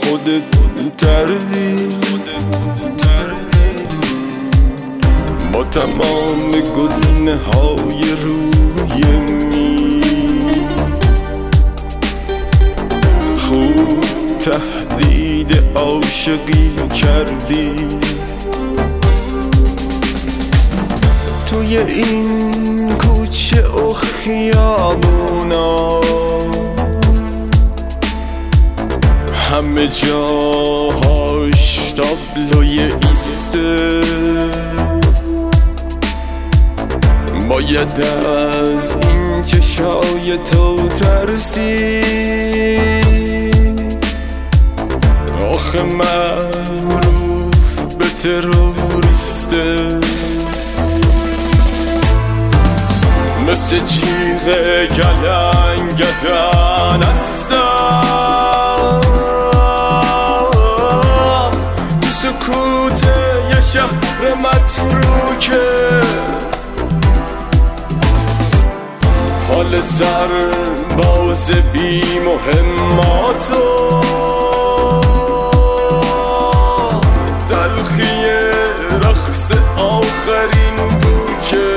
خودت تردی با تمام گزینه های روی میز. خوب تهدید عاشقی کردی توی این کوچه و خیابونا، همه جاهاش تابلوی ایسته. باید از این چشای تو ترسی، آخه معروف به تروریسته. مثل جیغ گلنگدن هستم تو سکوت یه شهر متروکه. حال سر باز بی مهماتو، تلخی رقص آخرین بوکه.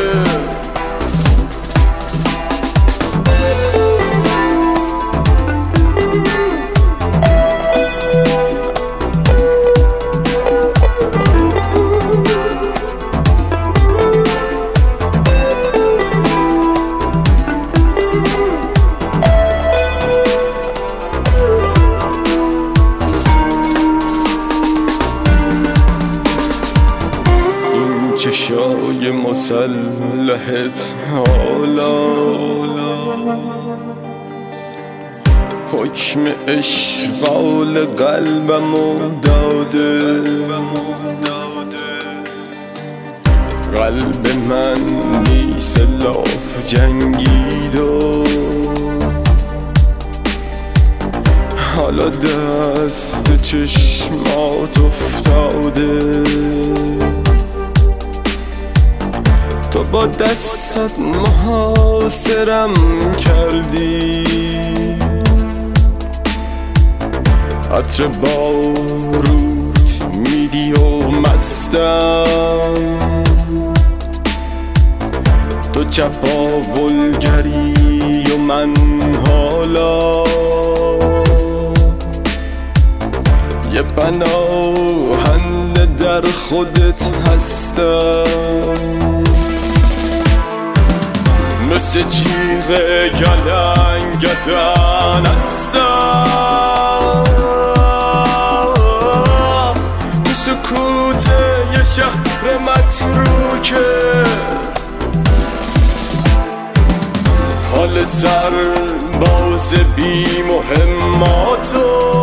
چشای مسلحت حالا حکم اشغال قلبمو داده. قلب من بی سلاح جنگید و حالا دست چشمات افتاده. تو با دستت محاصرم کردی، عطر بارود میدی و مستم. تو چپاولگری و من حالا یه پناهنده در خودت هستم. مثل جیغ گلنگدن هستم تو سکوت یه شهر متروکه. حال سر باز بی مهماتو،